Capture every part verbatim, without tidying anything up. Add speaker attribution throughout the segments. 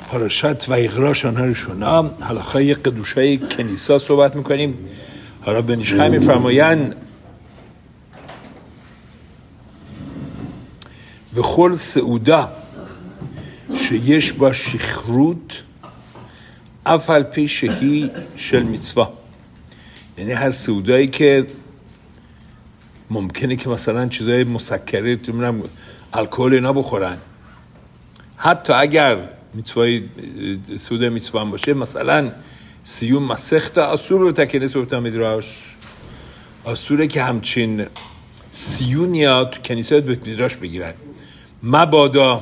Speaker 1: پاراشت و اغراش آنها رو شنا حلاخای قدوشای کنیسا صحبت میکنیم. حالا بن ایش חיים میفرمایند וכל סעודה שיש בה שכרות אף על פי שהיא של מצווה. یعنی هر سعودایی که ممکنه که مثلا چیزای مسکره نمیدونم الکل اینا بخورن، حتی اگر میتوای سعوده میتوان باشه، مثلا سیوم مسخت اصور رو تکنیس رو بتن میدراش اصوره که همچین سیونیا تو کنیسه بیت میدراش بگیرن، مبادا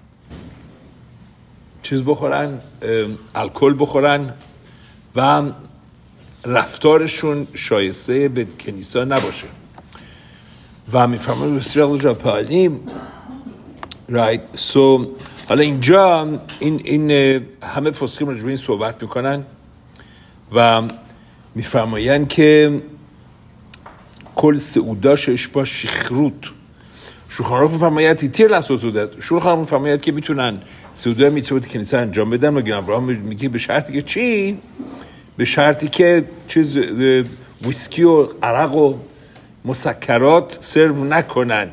Speaker 1: چیز بخورن، الکل بخورن و رفتارشون شایسته به کنیسا نباشه. و میفرماید بسیار جاپالیم right. so حالا اینجا این این همه پسکیم راجع به این صحبت میکنن و میفرمایند که کل سعوداشش با شخروت شولخان عروخ میفرماید تیر لحظه سعودت شولخان عروخ میفرماید که میتونن سعوده میتونن کنیسه انجام بدن. و ابراهام میگه به شرطی که چی؟ به شرطی که چیز ویسکی و عرق و مسکرات سرو نکنن.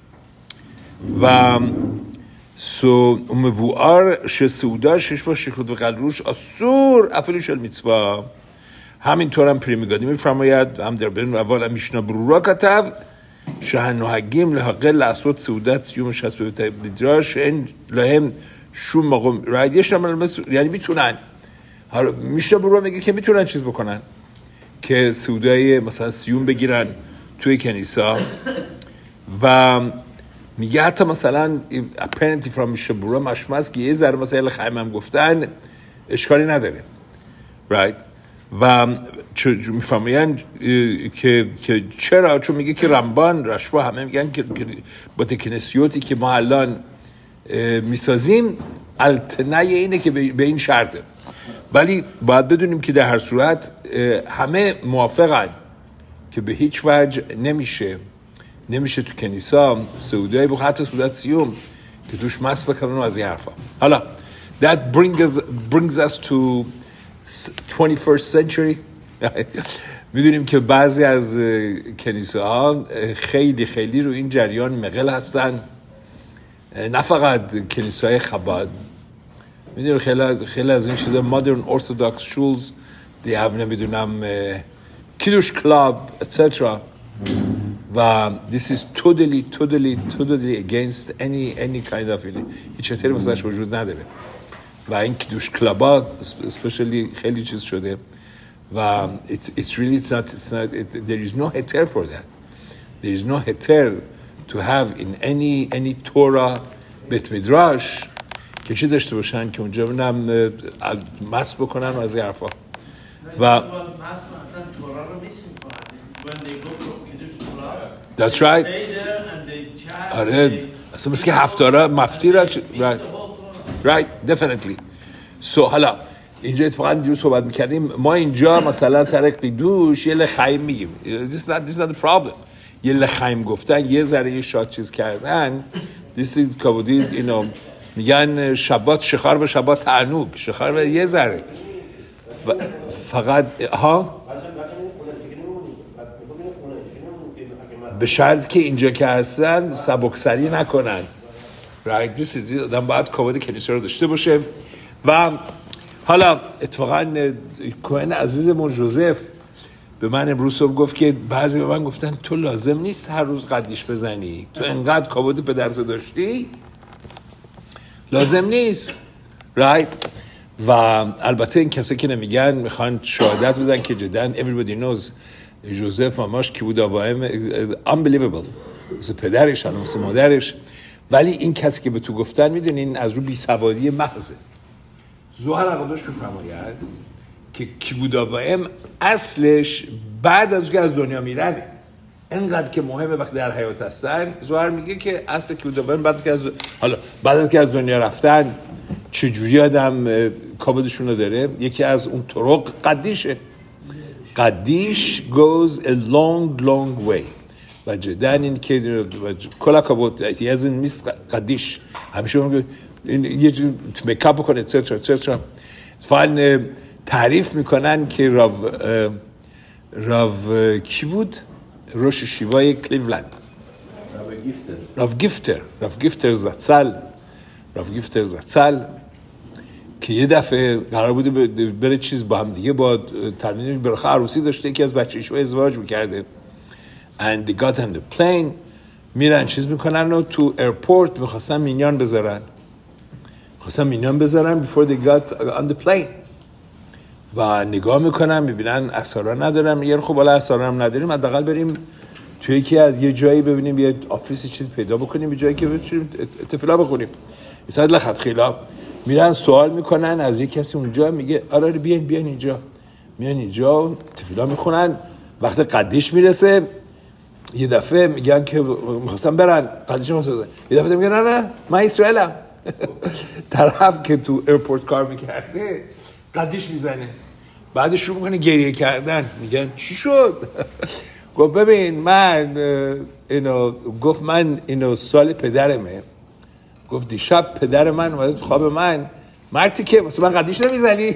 Speaker 1: و سو اموار ش سعوده شش با شخروت و قلروش اصور افلی شل میتوا. همینطور هم پریمیگادی میفرماید هم در بین اول میشنا برورا کتب شهنوهگیم لحقه لحظات سعودت سیوم شست به بیدراش این لهم شوم مقام رایدیش هم یعنی میتونن میشنا برورا میگه که میتونن چیز بکنن که سعودای مثلا سیوم بگیرن توی کنیسا. و میگه حتی مثلا apparently from میشنا برورا مشمس که یه ذره مثلا خیم هم گفتن اشکالی نداره right. و میفهمین که که چرا؟ چون میگه که رمبان رشوا همه میگن که با تکنسیوتی که ما الان میسازیم التنه اینه که به این شرطه، ولی باید بدونیم که در هر صورت همه موافقن که به هیچ وجه نمیشه نمیشه تو کنیسا سعودای بخ حتی سعودت سیوم که توش مست بکنن و از این حرفا. حالا that brings us, brings us to twenty-first century. میدونیم که بعضی از کنیسه‌ها خیلی خیلی رو این جریان مقل هستن، نه فقط کنیسه‌های خباد. میدونیم خیلی خیلی از این چیزا modern orthodox schools they have نمیدونم کیدوش کلاب et cetera. و this is totally totally totally against any any kind of هیچ اثری واسش وجود نداره. و این کیدوش کلابا especially خیلی چیز شده و it's it's really it's not it's not it, there is no heter for that. There is no heter to have in any any Torah bet midrash که چی داشته باشن که اونجا بنام مس بکنن و از این حرفا. و That's right. آره اصلا مثل که هفتاره مفتی را right. Right, definitely. So حالا اینجا اتفاقا اینجور صحبت میکردیم ما اینجا مثلا سر قیدوش یه لخیم میگیم. This is not, this is not the problem. یه لخیم گفتن یه ذره یه شاد چیز کردن This is کابودی اینو میگن شبات شخار به شبات تعنوگ شخار به یه ذره فقط ها به شرط که اینجا که هستن سبکسری نکنن right. This is آدم باید کابود کنیسه رو داشته باشه. و حالا اتفاقا کوهن عزیزمون جوزف به من امروز صبح گفت که بعضی به من گفتن تو لازم نیست هر روز قدیش بزنی، تو انقدر کابود پدرتو داشتی لازم نیست right. و البته این کسی که نمیگن میخوان شهادت بدن که جدن everybody knows جوزف ماماش کی بود آبایم unbelievable مثل پدرش هم مثل مادرش، ولی این کسی که به تو گفتن میدونین از رو بیسوادی محضه. زهر اقداش میفرماید که کیبودابایم اصلش بعد از که از دنیا میرنه، اینقدر که مهمه وقتی در حیات هستن. زهر میگه که اصل کیبودابایم بعد که از حالا بعد از که از دنیا رفتن چجوری آدم کابودشون رو داره. یکی از اون طرق قدیشه. قدیش goes a long long way و جدن این که کلا کابود یه از این میست قدیش همیشه میگه این یه جور میکاپ بکنه چرچا چرچا فعلا تعریف میکنن که راو راو کی بود؟ روش شیوای کلیولند،
Speaker 2: راو گیفتر
Speaker 1: راو گیفتر راو گیفتر زاتسل راو گیفتر زاتسل که یه دفعه قرار بوده بره چیز با هم دیگه با ترمیم برخه عروسی داشته، یکی از بچه ایشو ازدواج میکرده and they got on the plane میرن چیز میکنن و تو ایرپورت میخواستن مینیان بذارن میخواستن مینیان بذارن before they got on the plane و نگاه میکنن میبینن اسارا ندارن، میگن خب حالا اسارا هم نداریم حداقل بریم توی یکی از یه جایی ببینیم یه آفیس چیز پیدا بکنیم یه جایی که بتونیم تفلا بخونیم. اصلا لخت خیلا میرن سوال میکنن از یه کسی اونجا، میگه آره بیاین بیاین اینجا، میان اینجا تفلا میخونن. وقت قدیش میرسه یه دفعه میگن که میخواستم برن قدیش میخواستم، یه دفعه میگن نه نه من اسرائیلم. طرف که تو ایرپورت کار میکرده قدیش میزنه، بعدش شروع میکنه گریه کردن. میگن چی شد؟ گفت ببین من اینو گفت من اینو سال پدرمه، گفت دیشب پدر من اومده تو خواب من، مرتی که واسه من قدیش نمیزنی؟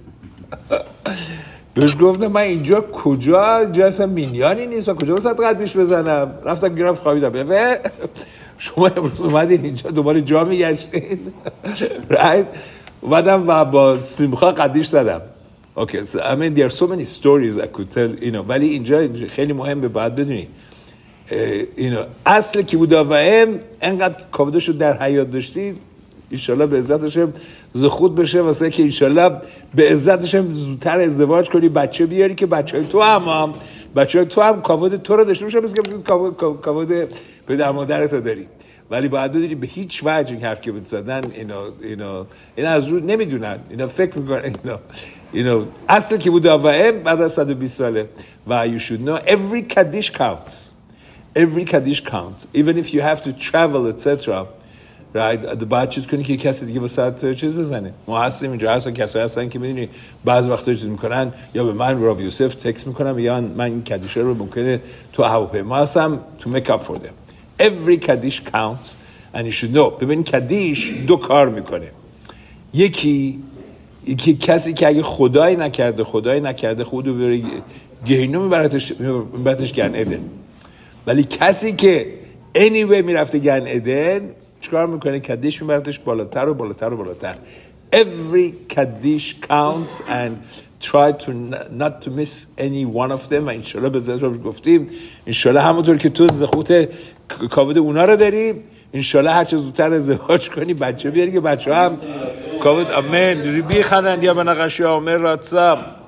Speaker 1: بهش گفتم من اینجا کجا جا اصلا مینیانی نیست و کجا واسه قدیش بزنم. رفتم گرفت خوابیدم. ببین شما امروز اومدین اینجا دوباره جا میگشتین right؟ اومدم و با سیمخا قدیش زدم. Okay, so I mean there are so many stories I could tell, you know. ولی اینجا خیلی مهمه باید بدونی you know اصل کی بود و ام انقدر کاودشو در حیات داشتید انشالله به عزتش زخود بشه واسه که انشالله به عزتش زودتر ازدواج کنی بچه بیاری که بچهای تو هم بچهای تو هم کاود تو رو داشته باشه مثل که کاود پدر مادرت رو داری. ولی باید بدونی به هیچ وجه این حرف که بزدن اینا اینا اینا از رو نمیدونن، اینا فکر میکنن اینا اینا اصل کی بود و ام بعد از صد و بیست ساله. و you should know every kaddish counts, every kaddish counts even if you have to travel etc. right؟ باید چیز کنی که کسی دیگه واسه چیز بزنه. ما هستیم اینجا هستن کسایی هستن که میدونی بعض وقتا چیز میکنن یا به من راو یوسف تکست میکنن یا من این کدیشه رو ممکنه تو هواپیما هستم to make up for them. Every kaddish counts and you should know. ببین کدیش دو کار میکنه. یکی یکی کسی که اگه خدای نکرده خدای نکرده خودو بره گهنم میبرتش میبرتش گن ادن. ولی کسی که anyway میرفته گن ادن چیکار میکنه؟ کدیش میبرتش بالاتر و بالاتر و بالاتر. Every kaddish counts and try to not to miss any one of them. و انشالله به ذات رو گفتیم انشالله همونطور که تو زخوت کاود اونا رو داری انشالله هر چه زودتر ازدواج کنی بچه بیاری که بچه هم کاود آمین ریبی خنن یا منقشی آمین راتسام